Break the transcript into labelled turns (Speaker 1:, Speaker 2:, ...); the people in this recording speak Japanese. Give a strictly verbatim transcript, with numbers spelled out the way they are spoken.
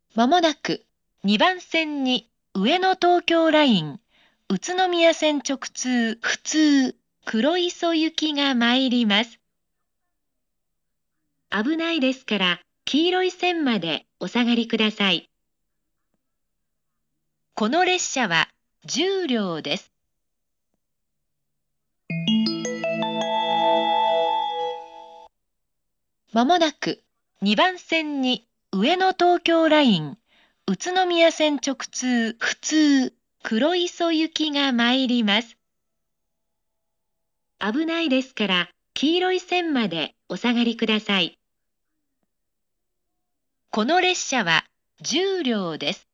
Speaker 1: まもなくにばん線に上野東京ライン、宇都宮線直通普通黒磯行きが参ります。危ないですから黄色い線までお下がりください。この列車はじゅうりょうです。まもなくにばん線に上野東京ライン、宇都宮線直通普通黒磯行きが参ります。危ないですから黄色い線までお下がりください。この列車はじゅうりょうです。